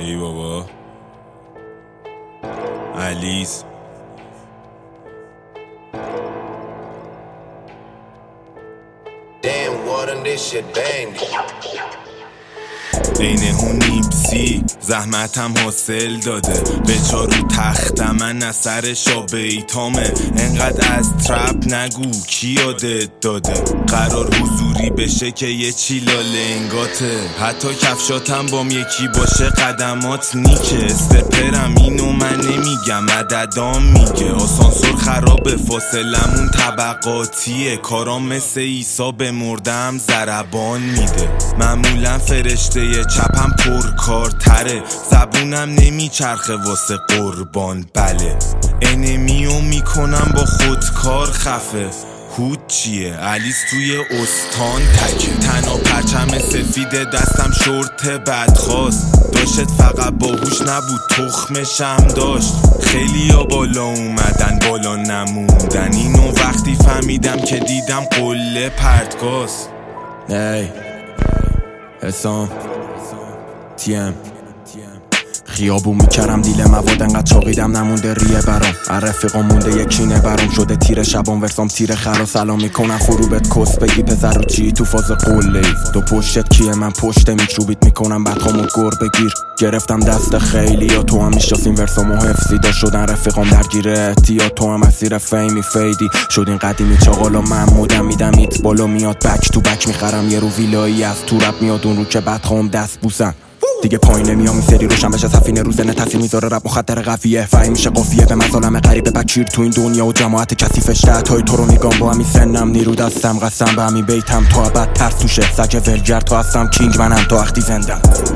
ای بابا علیز Damn, water, this shit banged. اینه اون نیپسی زحمتم حاصل داده به چارو تخت من اثر شابیتامه. انقدر از ترپ نگو کی یادت داده قرار حضوری بشه که یه چیلا لنگاته. حتی کفشاتم بام یکی باشه قدمات نیکه. استپرم اینو من نمیگم عددام میگه. آسانسور خرابه فاصلمون طبقاتیه. کارام مثل عیسی به مردم ضربان میده. معمولا فرشته چپم پرکارتره. زبونم نمیچرخه واسه قربان. بله انمیو میکنم با خودکار خفه. هود چیه علیس توی استان تکه. تنها پرچم سفید دستم شورت بدخواست. داشت فقط باهوش نبود تخمشم داشت. خیلی ها بالا اومدن بالا نموندن. اینو وقتی فهمیدم که دیدم قله پرتگاز. ای حسام تیم خیابون میکرم دیل مواد انقدر چاقیدم نمونده ریه برام. رفیقام مونده یکینه برام شده تیر شبان ورسام تیر خرا. سلام میکنن خروبت کس بگی پسر رو چی تو فاز قله ای. دو پشتت کیه من پشت میکروبیت میکنم بدخامو گر بگیر. گرفتم دست خیلی یا تو هم میشناسین ورسامو حفظی دا شدن رفیقام درگیره یا تو هم مسیر فیمی فیدی شدین قدیمی چاقالا. من مودم میدم ایت بالا میاد بک تو بک میخرم یه رو ویلایی از تو رپ میاد اون رو که بدخام دست بوسن. دیگه پایین نمیام این سری روشن بشه سفینه روزنه تاثیر میذاره رپ مخدر قویه. فهم میشه قافیه به مظالم غریبه بکیر تو این دنیا و جماعت کثیفش. تحتای تو رو میگم با همین سنم نیرو دستم قسم به همین بیتم تا ابد ترس توشه. سگ ولگر تو هستم کینگ منم تا وقتی زندم.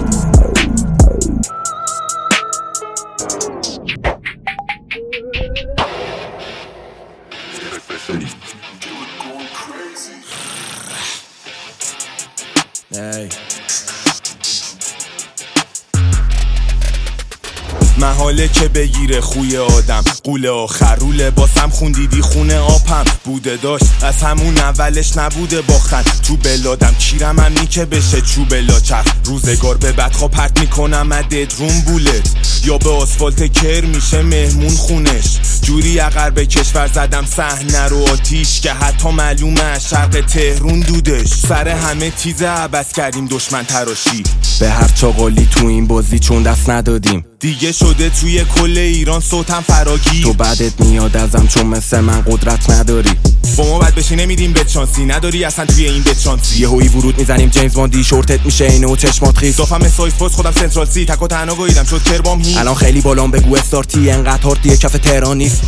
محاله که بگیره خوی آدم قوله آخروله. باسم خوندیدی خونه آپم بوده داشت از همون اولش نبوده باختن تو بلادم. کیرم هم نی که بشه چوب لاچرخ. روزگار به بدخوا پرت میکنم ادد روم بولت یا به آسفالت کر میشه مهمون خونش. جوری اقر به کشور زدم صحنه رو آتیش که حتی معلومه از شرق تهرون دودش. سر همه تیزه عبس کردیم دشمن تراشی. به هر چاقالی تو این بازی چون دست ندادیم دیگه شده توی کل ایران صوتم فراگیر. تو بعدت میاد ازم چون مثل من قدرت نداری. با ما بد بشی نمیدیم بهت شانسی. نداری اصلا توی این بهت شانسی. یه هوی ورود میزنیم جیمز باندی شورتت میشه اینه و چشمات خیس. صافم اسایس پست خودم سنترال سی تک و تنها گویدم شد کربام هی. الان خیلی بالام بگو استارتی انقدر هاردیه کف تهران نیست.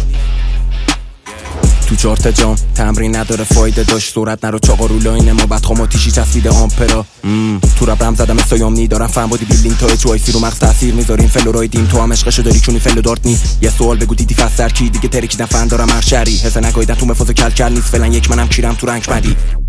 تو چارت جام تمرین نداره فایده داشت. صورت نرو چاقا رو لاینه ما بدخوام آتیشی چسبیده آمپرا. تو رپ رم زدم سایام نی دارم فهم بودی بیلدینگ تا چوایسی رو مغز تاثیر میذاریم فلوراید تو هم عشقشو داری چونی فلو دارت نی. یه سوال بگو دیدی فسر کی دیگه ترکیدن فن دارم هر شری. حس نگایدن تو مفاز کل کل نیست فعلا یک منم کیرم تو رنگ بدی.